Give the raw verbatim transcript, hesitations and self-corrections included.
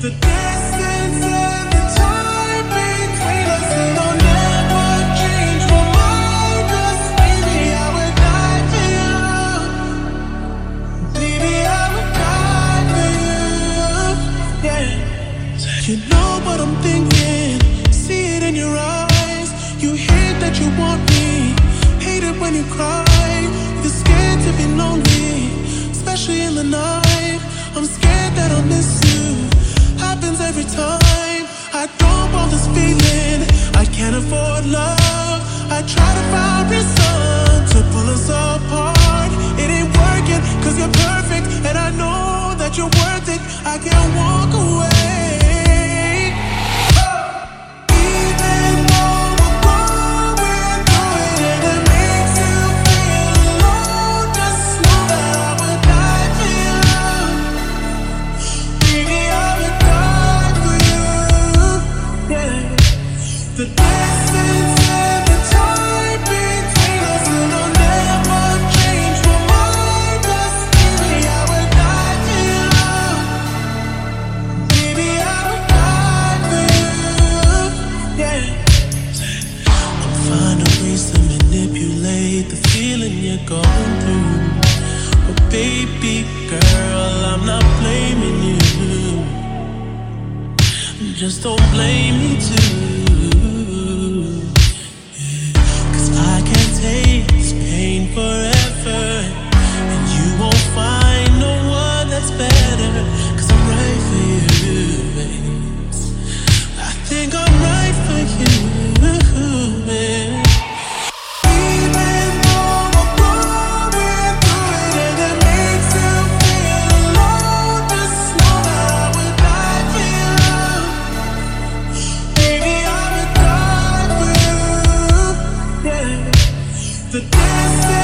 The distance and the time between us, and I'll never change my mind. 'Cause baby, I would die for you. Baby, I would die for you. Yeah. You know what I'm thinking. See it in your eyes. You hate that you want me. Hate it when you cry. You're scared to be lonely, especially in the night. I'm scared that I'll miss you. Happens every time. I don't want this feeling. I can't afford love. I try to find reason to pull us apart. It ain't working, 'cause you're perfect, and I know that you're worth it. I can't walk away. Even though we're going through it and it makes you feel alone, just know that I would die for you. Baby, I would die for you. Yeah. The distance and the time between us, and I'll never change my mind. 'Cause baby, I would die for you. Baby, I would die for you. Yeah. I'm finding ways to manipulate the feeling you're going through. But baby girl, I'm not blaming you. Just don't blame me too. Yeah. 'Cause I can't take this pain forever, and you won't find no one that's better. 'Cause I'm right for you, babe. I think I'm right for you, man. Even though we're going through it and it makes you feel alone, just know that I would die for you. Baby, I would die for you. Yeah. The distance